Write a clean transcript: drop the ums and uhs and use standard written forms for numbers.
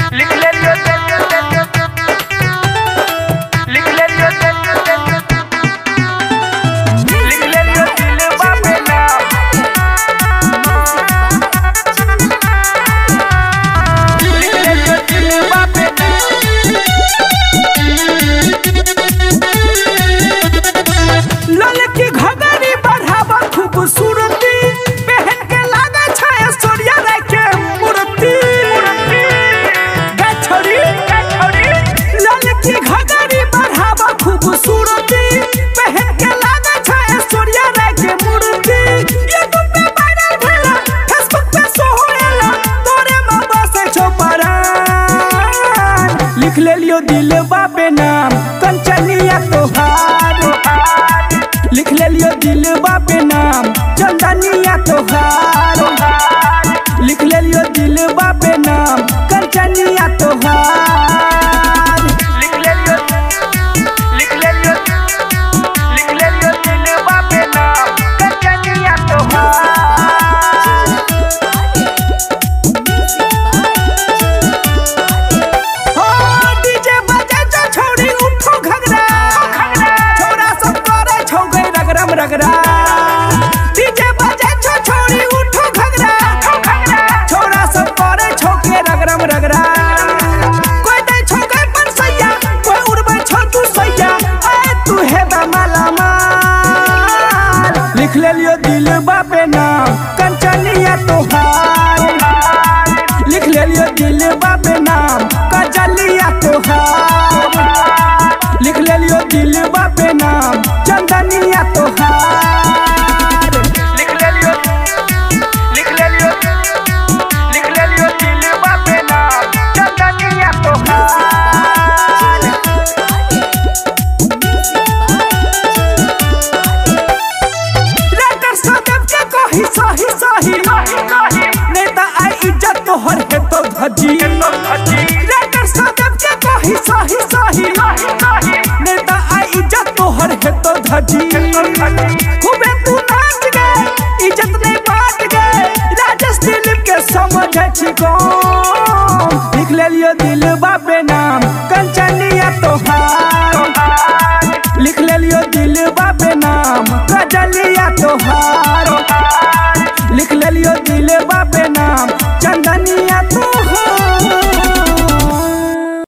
लिख ले लियो लिख ले लियो लिख ले लियो दिलवा पे नाम लिख ले लियो दिलवा पे लाल की घगरी बढ़ावा खूबसूरती पहन के लागा छाया सोरिया रे के मूर्ति गछड़ी लाल की घगरी बढ़ावा खूबसूरती पहन के लागा छाया सोरिया रे के मूर्ति यूट्यूब पे वायरल भेला फेसबुक पे सोहेला तोरे मां बसे छोपरान लिख ले लियो दिलवा पे नाम कंचनिया तोहार लिख ले लियो दिलवा पे नाम चंदनिया तोहार लिख ले लियो दिलवा पे नाम कंचनिया तोहार लिख ले लियो दिलवा पे नाम कंचनिया तोहार हो डीजे बजे जो छोड़ी उठो घगरा छोरा सब करे छौ गई रगरम रगरा डीजे बजे जो छोड़ी उठो घगरा छोरा सब करे छौ के रगरम रगरा कोई दे छौ गई परसैया कोई उड़बै छौ तू सैया ए तू हे बा माला माल लिख ले लियो दिलवा पे नाम कंचनिया तोहार लिख ले लियो दिलवा पे नाम कजलिया तोहार लिख ले लियो दिलवा पे नाम चंदनिया तोहार लिख ले लियो दिलवा पे नाम चंदनिया तोहार राइटर सदब के कही सही सही नेता आई इज्जत तोहर है तो धजी राइटर सदब के कही सही सही नेता आई इज्जत तोहर है तो धजी खूबे तू नाच गए इज्जत नहीं बांट गए राजेश दिलीप के समझ छी कौन लिख ले लियो दिलवा पे नाम